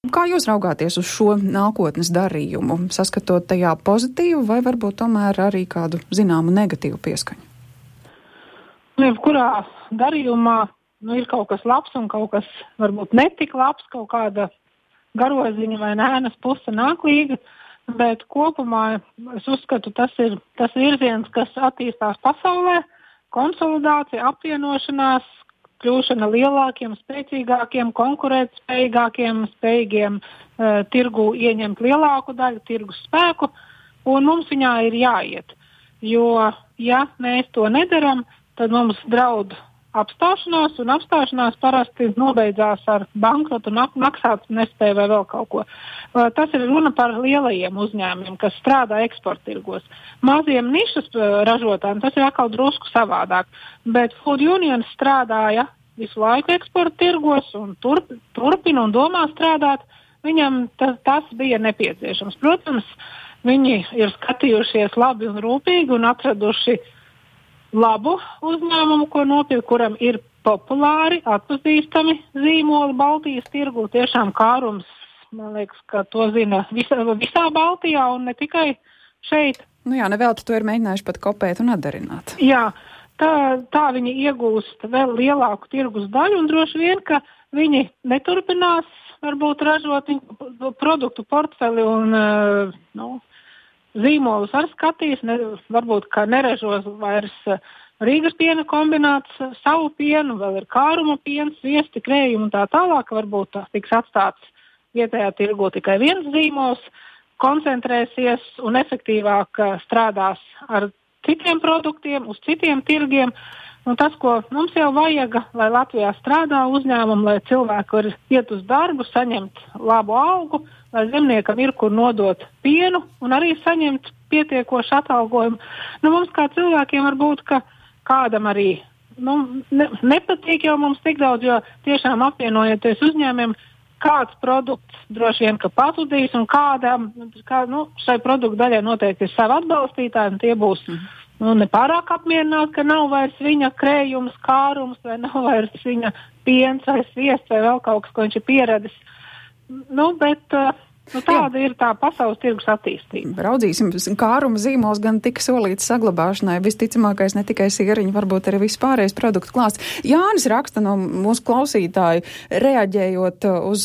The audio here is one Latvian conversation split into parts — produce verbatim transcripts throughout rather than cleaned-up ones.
Kā jūs raugāties uz šo nākotnes darījumu? Saskatot tajā pozitīvu vai varbūt tomēr arī kādu zināmu negatīvu pieskaņu? Jebkurā darījumā nu, ir kaut kas labs un kaut kas varbūt netik labs, kaut kāda garoziņa vai nēnas puse nāklīga, bet kopumā es uzskatu, tas ir tas virziens, kas attīstās pasaulē, konsolidācija, apvienošanās, kļūšana lielākiem, spēcīgākiem, konkurētspējīgākiem, spējīgiem uh, tirgu ieņemt lielāku daļu tirgus spēku, un mums viņā ir jāiet. Jo, ja mēs to nedaram, tad mums draud apstāšanās, un apstāšanās parasti nobeidzās ar bankrotu, maksāt nespēju vai vēl kaut ko. Uh, tas ir runa par lielajiem uzņēmumiem, kas strādā eksporta tirgos. Maziem nišas uh, ražotājiem tas ir atkal drusku savādāk, bet Food Union strādāja visu laiku eksporta tirgos un turp, turpina un domā strādāt. Viņam tas, tas bija nepieciešams. Protams, viņi ir skatījušies labi un rūpīgi un atraduši labu uzņēmumu, ko nopirkt, kuram ir populāri, atpazīstami zīmoli Baltijas tirgu. Tiešām Kārums, man liekas, ka to zina visā, visā Baltijā un ne tikai šeit. Nu jā, nevelti to ir mēģinājuši pat kopēt un atdarināt. Jā, tā, tā viņi iegūst vēl lielāku tirgus daļu un droši vien, ka viņi neturpinās varbūt ražot viņu produktu portfeli un, nu, zīmolus ar skatīs, ne, varbūt, ka neražos vairs Rīgas piena kombināts savu pienu, vēl ir Kāruma piens, viesti, krējumi un tā tālāk, varbūt tā tiks atstāts vietējā tirgu tikai viens zīmols, koncentrēsies un efektīvāk strādās ar citiem produktiem, uz citiem tirgiem. Un tas, ko mums jau vajag, lai Latvijā strādā uzņēmumi, lai cilvēki var iet uz darbu, saņemt labu algu, lai zemniekam ir, kur nodot pienu un arī saņemt pietiekošu atalgojumu. Nu, mums kā cilvēkiem var būt, ka kādam arī nu, ne, nepatīk jau mums tik daudz, jo tiešām apvienojoties uzņēmumiem, kāds produkts droši vien, ka pazudīs un kādam, kā, nu, šai produktu daļai noteikti ir savi atbalstītāji un tie būs nu, nepārāk apmierināti, ka nav vairs viņa krējums, kārums vai nav vairs viņa piens vai sviests vai vēl kaut kas, ko viņš ir pieradis. Nu, bet nu, tāda Jā. ir tā pasaules tirgus attīstība. Raudzīsim, kāruma zīmols gan tika solīts saglabāšanai, visticamākais ne tikai sieriņi, varbūt arī vispārējais produktu klāsts. Jānis raksta no mūsu klausītāju, reaģējot uz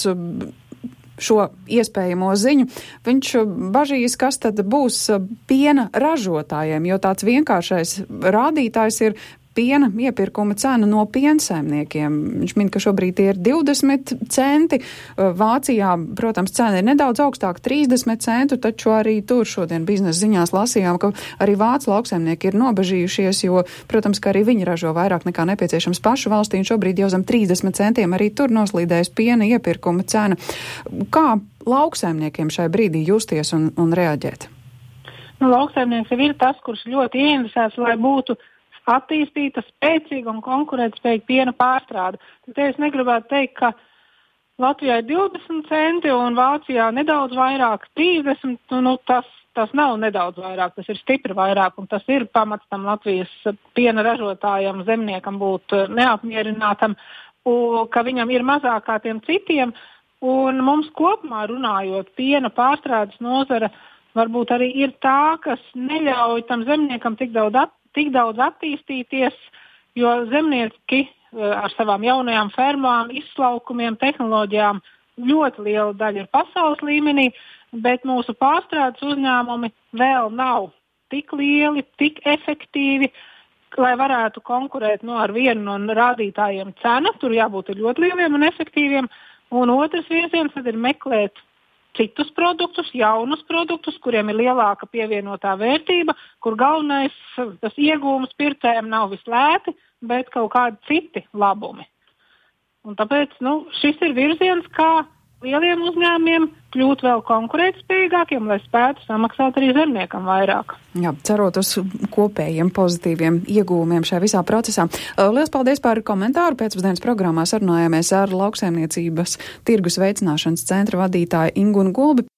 šo iespējamo ziņu, viņš bažīs, kas tad būs piena ražotājiem, jo tāds vienkāršais rādītājs ir piena iepirkuma cena no piensaimniekiem. Viņš min, ka šobrīd tie ir divdesmit centi. Vācijā, protams, cena ir nedaudz augstāka, trīsdesmit centu, taču arī tur šodien biznesa ziņās lasījām, ka arī vācu lauksaimnieki ir nobežījušies, jo, protams, ka arī viņi ražo vairāk nekā nepieciešams pašu valstī, un šobrīd jau zem trīsdesmit centiem arī tur noslīdējas piena iepirkuma cena. Kā lauksaimniekiem šai brīdī justies un, un reaģēt? Nu, lauksaimnieks jau ir tas, kurš ļoti ieinteresēts, lai būtu attīstīta, spēcīga un konkurētspējīga piena pārstrāde. Tad es negribētu teikt, ka Latvijā ir divdesmit centi un Vācijā nedaudz vairāk, trīsdesmit, nu tas, tas nav nedaudz vairāk, tas ir stipri vairāk un tas ir pamats tam Latvijas piena ražotājam, zemniekam būt neapmierinātam, un, ka viņam ir mazāk kā tiem citiem. Un mums kopumā runājot, piena pārstrādes nozara varbūt arī ir tā, kas neļauj tam zemniekam tik daudz attīstīt, tik daudz attīstīties, jo zemnieki ar savām jaunajām fermām, izslaukumiem, tehnoloģijām ļoti liela daļa ir pasaules līmenī, bet mūsu pārstrādes uzņēmumi vēl nav tik lieli, tik efektīvi, lai varētu konkurēt no ar vienu no rādītājiem cena, tur jābūt ļoti lieliem un efektīviem, un otrs virziens tad ir meklēt citus produktus, jaunus produktus, kuriem ir lielāka pievienotā vērtība, kur galvenais tas iegūms pircējiem nav vislēti, bet kaut kādi citi labumi. Un tāpēc nu, šis ir virziens, kā lieliem uzņēmumiem kļūt vēl konkurētspējīgākiem, lai spētu samaksāt arī zemniekam vairāk. Jā, cerot uz kopējiem pozitīviem ieguvumiem šajā visā procesā. Lielas paldies par komentāru. Pēcpusdienas programmā sarunājāmies ar lauksaimniecības tirgus veicināšanas centra vadītāju Ingunu Gulbi.